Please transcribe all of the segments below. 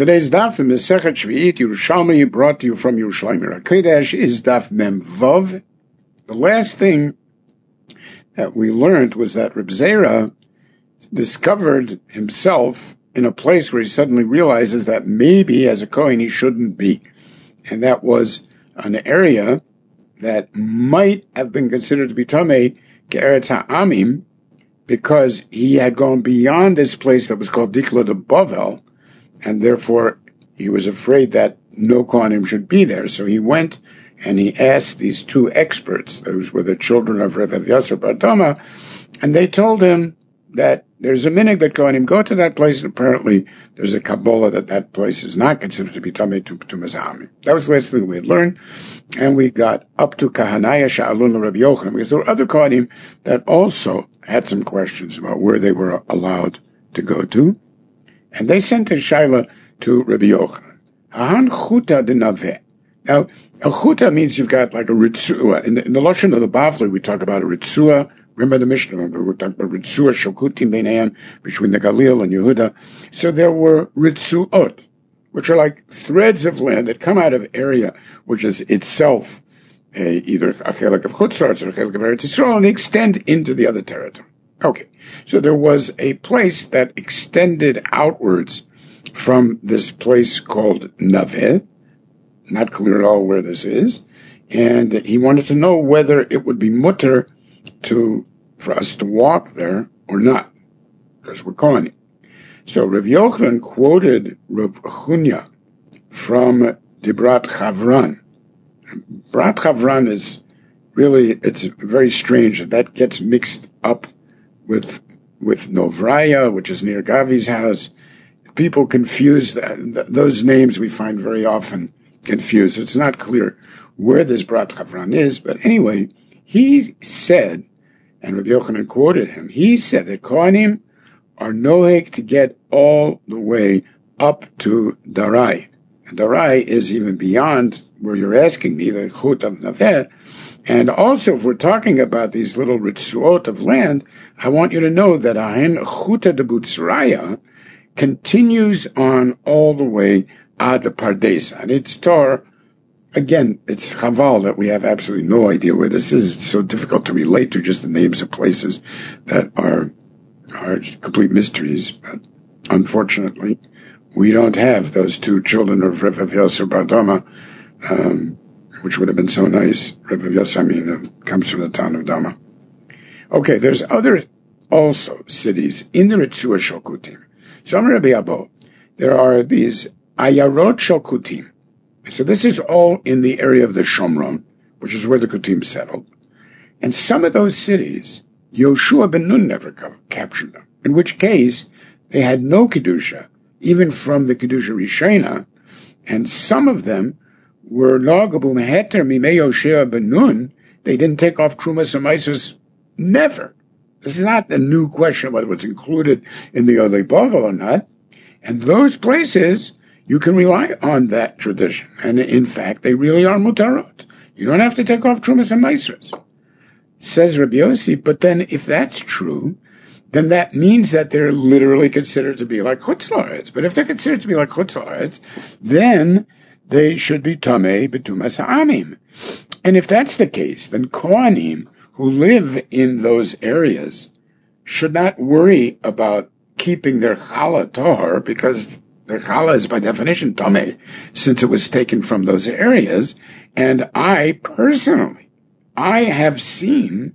Today's daf in Masechet Shvi'it Yerushalmi brought to you from Yerushalayim HaKodesh is daf Mem Vav. The last thing that we learned was that Reb Zera discovered himself in a place where he suddenly realizes that maybe as a Kohen he shouldn't be. And that was an area that might have been considered to be Tameh Ge'eretz Ha'amim because he had gone beyond this place that was called Dikla de Bavel, and therefore he was afraid that no Kohanim should be there. So he went and he asked these two experts, those were the children of Rav Yasser Bar Dama, and they told him that there's a minhag that Kohanim go to that place, and apparently there's a Kabbalah that place is not considered to be Tameh to Mazami. That was the last thing we had learned, and we got up to Kahanaya Sha'alun Rabbi Yochanan, because there were other Kohanim that also had some questions about where they were allowed to go to, and they sent a shaila to Rabbi Yochanan. Ahan chuta de naveh. Now, a chuta means you've got like a ritzua. In the Lashon of the Bavli, we talk about a ritzua. Remember the Mishnah, we talked about ritzua, shokutim beinayim, between the Galil and Yehuda. So there were ritzuot, which are like threads of land that come out of area, which is itself either a chelik of Chutzlaretz or a chelik of Eretz Yisrael, and they extend into the other territory. Okay, so there was a place that extended outwards from this place called Naveh, not clear at all where this is, and he wanted to know whether it would be mutter for us to walk there or not, because we're Kohanim. So Rav Yochanan quoted Rav Chunya from Dibrat Chavran. Brat Chavran is really, it's very strange that gets mixed up with Novraya, which is near Gavi's house. People confuse those names we find very often confused. It's not clear where this Brat Chavran is, but anyway, he said, and Rabbi Yochanan quoted him, he said that Kohanim are nohek to get all the way up to Darai. And Darai is even beyond where you're asking me, the Chut of Naveh. And also, if we're talking about these little ritzuot of land, I want you to know that Ahen Chuta de Butzraya continues on all the way ad Pardes. And it's Tor, again, it's Chaval that we have absolutely no idea where this is. It's so difficult to relate to just the names of places that are complete mysteries. But unfortunately, we don't have those two children of Rav Yasser Bar Dama, which would have been so nice. Rav Yasser, comes from the town of Dama. Okay, there's other also cities in the Ritzua Shokutim. So Rabbi Abo, there are these Ayarot Shokutim. So this is all in the area of the Shomron, which is where the Kutim settled. And some of those cities, Yoshua ben Nun never captured them, in which case they had no Kedusha, even from the Kedusha Rishena, and some of them were Nagabu Meheter Mimei Yoshua ben Nun. They didn't take off Trumas and Maisus, never. This is not a new question whether it's included in the Olei Bavel or not. And those places, you can rely on that tradition. And in fact, they really are mutarot. You don't have to take off Trumas and Maisras. Says Rabbi Yossi, but then if that's true, then that means that they're literally considered to be like Chutzlaretz. But if they're considered to be like Chutzlaretz, then they should be Tameh B'tumas Ha'amim. And if that's the case, then Kohanim who live in those areas should not worry about keeping their challah tahor, because their challah is by definition tameh, since it was taken from those areas. And I personally, I have seen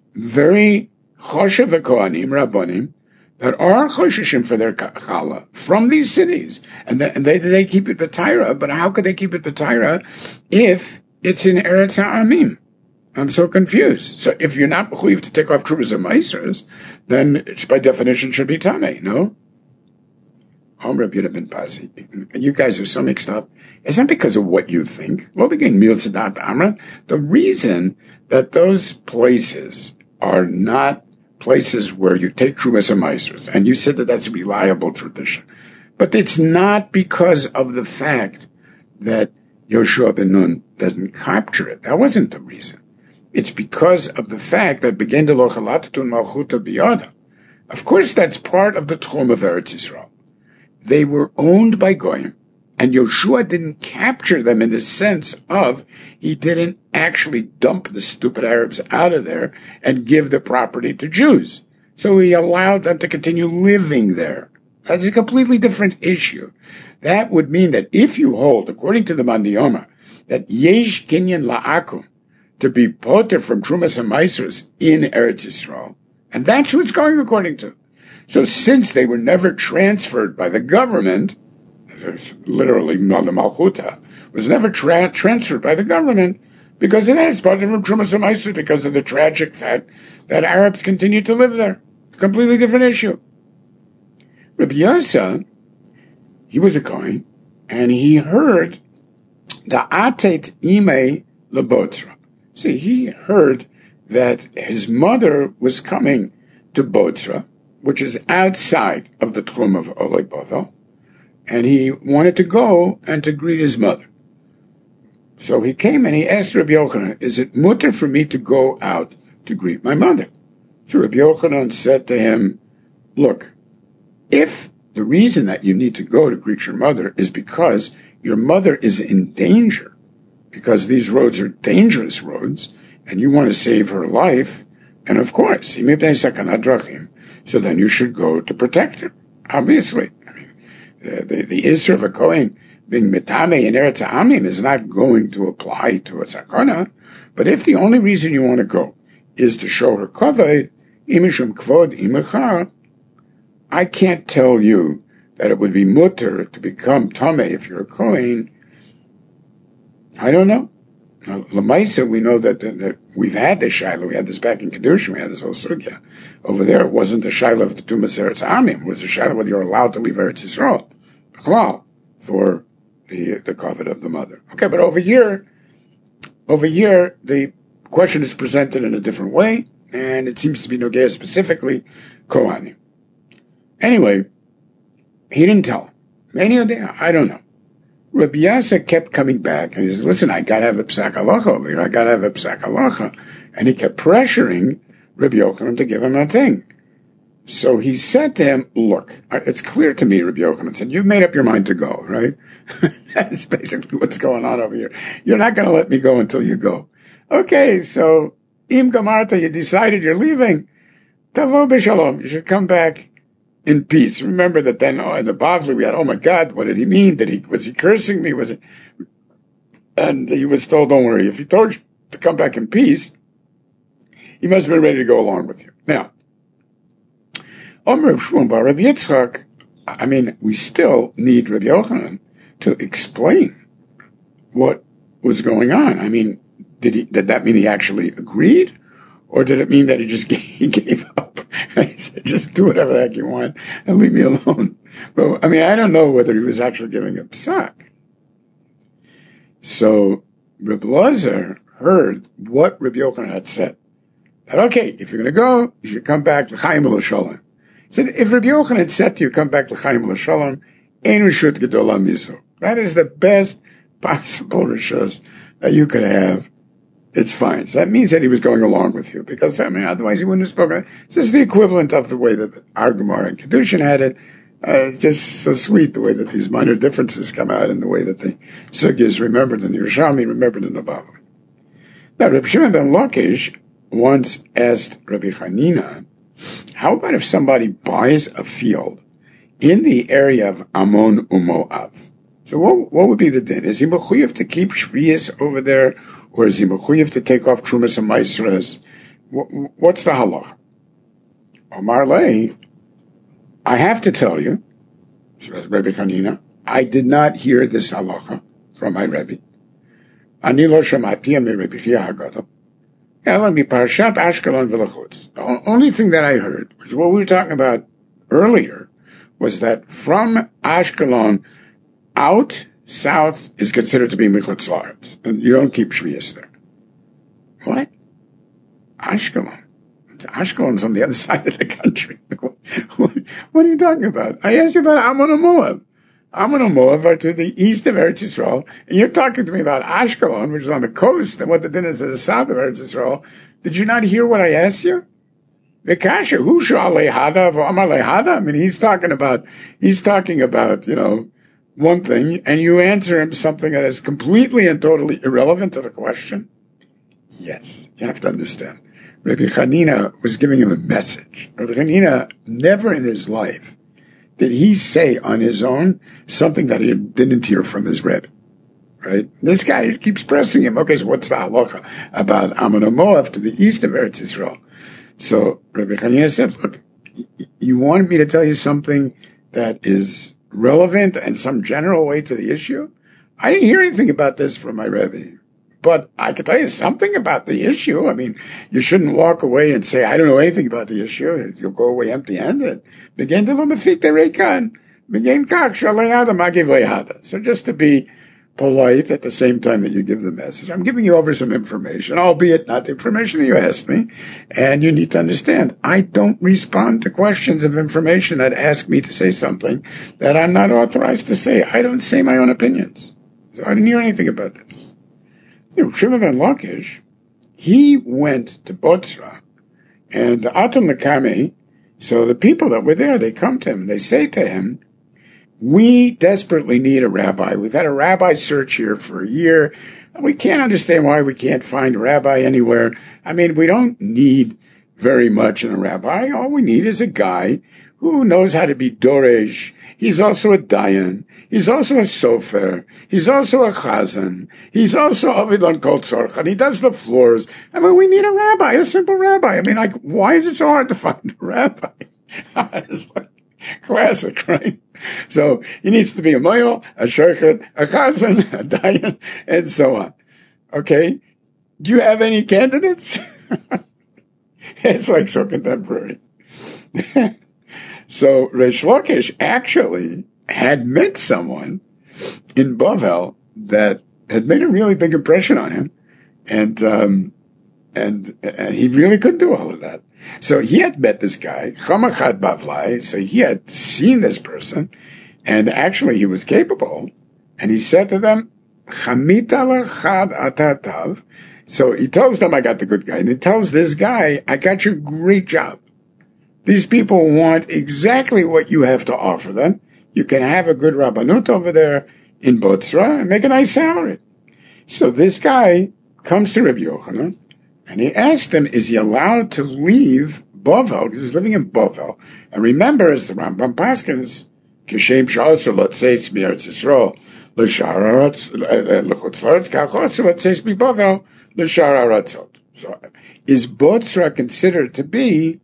very choshev kohanim, rabbanim, that are chosheshim for their challah from these cities. And they keep it b'taira, but how could they keep it b'taira if it's in Eretz Ha'amim? I'm so confused. So if you're not mechuyev to take off Trumas and Maisras, then it by definition should be Tameh, no? Rabbi Yehuda ben Pazi, you guys are so mixed up. It's not because of what you think. The reason that those places are not places where you take Trumas and Maisras, and you said that that's a reliable tradition, but it's not because of the fact that Yoshua ben Nun doesn't capture it. That wasn't the reason. It's because of the fact that begin to lo chalatatun malchuta biyada. Of course, that's part of the Tchum of Eretz Yisrael. they were owned by Goyim, and Yoshua didn't capture them in the sense of he didn't actually dump the stupid Arabs out of there and give the property to Jews. So he allowed them to continue living there. That's a completely different issue. That would mean that if you hold, according to the Mandiyoma, that Yesh Kinyan La'akum, to be poter from Trumas and Maasros in Eretz Yisrael, and that's who it's going according to. So since they were never transferred by the government, literally the Malchuta, was never transferred by the government, because of that it's poter from Trumas and Maasros, because of the tragic fact that Arabs continued to live there. Completely different issue. Rabbi Yosa, he was a Kohen, and he heard the Atet Ime Lebotzra. See, he heard that his mother was coming to Botzra, which is outside of the Tchum of Olei Bovel, and he wanted to go and to greet his mother. So he came and he asked Rabbi Yochanan, is it mutter for me to go out to greet my mother? So Rabbi Yochanan said to him, look, if the reason that you need to go to greet your mother is because your mother is in danger, because these roads are dangerous roads, and you want to save her life, and of course, so then you should go to protect her. Obviously. I mean, the Isra of a Kohen being Mitame in Eretz Ha'amim is not going to apply to a Sakana, but if the only reason you want to go is to show her Kavod, Imishum Kvod Imecha, I can't tell you that it would be mutter to become Tameh if you're a Kohen. I don't know. Now, Lamaisa, we know that we've had this Shiloh. We had this back in Kedushin. We had this whole sugya. Over there, it wasn't the Shiloh of the Tumas Eretz Amim. It was the Shiloh whether you're allowed to leave Eretz Yisrael for the kavod of the mother. Okay, but over here, the question is presented in a different way, and it seems to be Nogea specifically Kohanim. Anyway, he didn't tell him. Any idea? I don't know. Rabbi Yasa kept coming back, and he said, listen, I got to have a psak halacha over here. I got to have a psak halacha. And he kept pressuring Rabbi Yochanan to give him a thing. So he said to him, look, it's clear to me, Rabbi Yochanan said, you've made up your mind to go, right? That's basically what's going on over here. You're not going to let me go until you go. Okay, so, im gamarta, you decided you're leaving. Tavo b'shalom, you should come back in peace. Remember that then in the Bavli we had, oh my God, what did he mean? Was he cursing me? Was it? And he was told, don't worry, if he told you to come back in peace, he must have been ready to go along with you. Now, Omer of Shmuel bar Rabbi Yitzchak, I mean, we still need Rabbi Yochanan to explain what was going on. I mean, did that mean he actually agreed? Or did it mean that he gave up? He said, just do whatever the heck you want and leave me alone. But, I mean, I don't know whether he was actually giving a psak. So, Reb Lazar heard what Rabbi Yochanan had said. That, okay, if you're going to go, you should come back to Chaim L'Shalom. He said, if Rabbi Yochanan had said to you, come back to Chaim L'Shalom, ein reshut gedola mizu. That is the best possible reshus that you could have. It's fine. So that means that he was going along with you, because, I mean, otherwise he wouldn't have spoken. This is the equivalent of the way that our Gemara and Kedushin had it. It's just so sweet the way that these minor differences come out and the way that the sugya is remembered in the Yerushalmi, remembered in the Bavli. Now, Rabbi Shimon ben Lakish once asked Rabbi Hanina, how about if somebody buys a field in the area of Ammon Umoav? So what would be the din? Is he mechuyev to keep shviyas over there, or is he mechuyev to take off trumas and maasros? What's the halacha? Omar Lei, I have to tell you, says Rebbe Chanina, I did not hear this halacha from my Rebbe. Ani lo shamati mi Rebbe Chia HaGadol. Ela mi Parashat Ashkelon v'lachutz. The only thing that I heard, which is what we were talking about earlier, was that from Ashkelon out south is considered to be Michutz La'aretz, and you don't keep Shviyas there. What? Ashkelon. Ashkelon's on the other side of the country. What are you talking about? I asked you about Ammon and Moab. Ammon and Moab are to the east of Eretz Yisrael, and you're talking to me about Ashkelon, which is on the coast, and what the din is to the south of Eretz Yisrael. Did you not hear what I asked you? Vikasha, who lehada v'amar lehada? I mean, he's talking about, one thing, and you answer him something that is completely and totally irrelevant to the question. Yes, you have to understand. Rabbi Hanina was giving him a message. Rabbi Hanina, never in his life did he say on his own something that he didn't hear from his Rebbe. Right? This guy keeps pressing him. Okay, so what's the halacha about Ammon and Moab to the east of Eretz Yisrael? So Rabbi Hanina said, look, you want me to tell you something that is relevant and some general way to the issue? I didn't hear anything about this from my Rebbe. But I can tell you something about the issue. I mean, you shouldn't walk away and say, I don't know anything about the issue. You'll go away empty-handed. So just to be polite at the same time that you give the message, I'm giving you over some information, albeit not the information that you asked me. And you need to understand, I don't respond to questions of information that ask me to say something that I'm not authorized to say. I don't say my own opinions. So I didn't hear anything about this. Shimon ben Lakish, he went to Botzra, and Atam Nakame, so the people that were there, they come to him, they say to him, we desperately need a rabbi. We've had a rabbi search here for a year, and we can't understand why we can't find a rabbi anywhere. I mean, we don't need very much in a rabbi. All we need is a guy who knows how to be Doresh. He's also a Dayan. He's also a Sofer. He's also a Chazan. He's also Avid on Kol Tzorchan. He does the floors. I mean, we need a rabbi, a simple rabbi. I mean, like, why is it so hard to find a rabbi? It's like classic, right? So he needs to be a Moyel, a Shochet, a Chazan, a Dayan, and so on. Okay? Do you have any candidates? It's like so contemporary. So Reish Lakish actually had met someone in Bavel that had made a really big impression on him, and he really could do all of that. So he had met this guy, Chamachad Bavlai, so he had seen this person, and actually he was capable, and he said to them, Chamita lachad atatav. So he tells them, I got the good guy, and he tells this guy, I got you a great job. These people want exactly what you have to offer them. You can have a good Rabbanut over there in Botzra and make a nice salary. So this guy comes to Rabbi Yochanan and he asked him, is he allowed to leave Bavel? Because he's living in Bavel. And remember, as the Rambam Paskins, Kishem Sha'asur Lotzeis B'Eretz Yisrael L'Shar L'Chutz La'aretz Ka'achos Lotzeis B'Bavel L'Shar Ha'aratzot. So is Botzra considered to be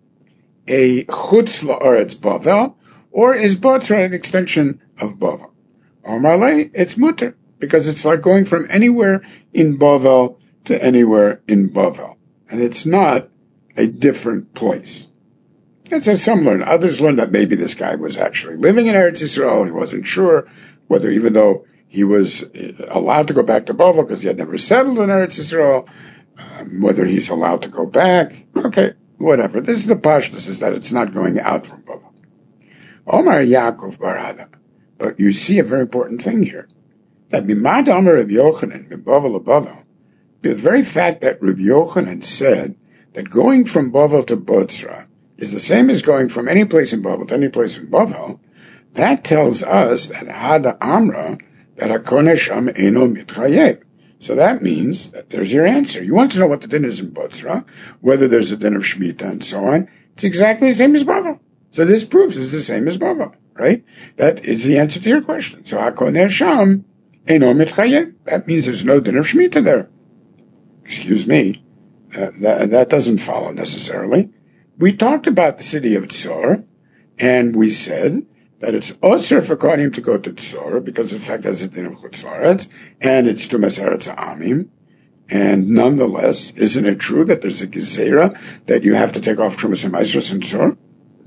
a Chutz La'aretz Bavel, or is Botzra an extension of Bavel? Amarle, it's mutter, because it's like going from anywhere in Bavel to anywhere in Bavel. And it's not a different place. That's as some learn. Others learn that maybe this guy was actually living in Eretz Yisrael. He wasn't sure whether, even though he was allowed to go back to Bavel because he had never settled in Eretz Yisrael, whether he's allowed to go back. Okay. Whatever. This is the pashtus, is that it's not going out from Bavel. Omar Yaakov Barada. But you see a very important thing here. That Mimad Amar Rabbi Yochanan, Bavel Bavel, the very fact that Rabbi Yochanan said that going from Bavel to Botzra is the same as going from any place in Bavel to any place in Bavel, that tells us that Hada Amra, that HaKoneh Sham Eno Mitchayev. So that means that there's your answer. You want to know what the din is in Botzra, whether there's a din of Shemitah and so on. It's exactly the same as Bavel. So this proves it's the same as Bavel, right? That is the answer to your question. So HaKoneh Sham Eno Mitchayev. That means there's no din of Shemitah there. Excuse me. That doesn't follow necessarily. We talked about the city of Tzor, and we said that it's osir for Kohanim to go to Tzor, because in fact that's a din of Chutz La'aretz, and it's Tumas Eretz Ha'amim. And nonetheless, isn't it true that there's a gezerah that you have to take off Trumas and Maasros in Tzor?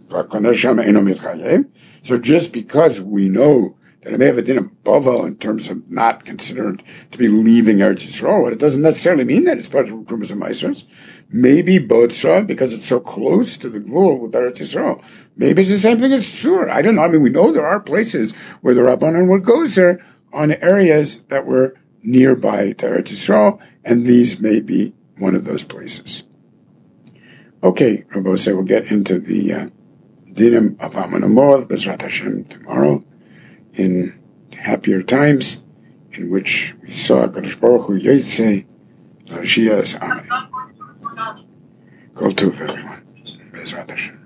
So just because we know that it may have a din of Bavel in terms of not considered to be leaving Eretz Yisrael, it doesn't necessarily mean that it's part of Trumas and Maasros. Maybe Botzra, because it's so close to the Gvul with Eretz Yisrael, maybe it's the same thing as Tzur. I don't know. I mean, we know there are places where the Rabbanan would go there on areas that were nearby to Eretz Yisrael, and these may be one of those places. Okay, Rabbi say we'll get into the dinim of Amanamov, Bezrat Hashem, tomorrow, in happier times, in which we saw Kadosh Baruch Hu Yotzei L'Shiyas Amen. Kol Tov, everyone. Bezrat Hashem.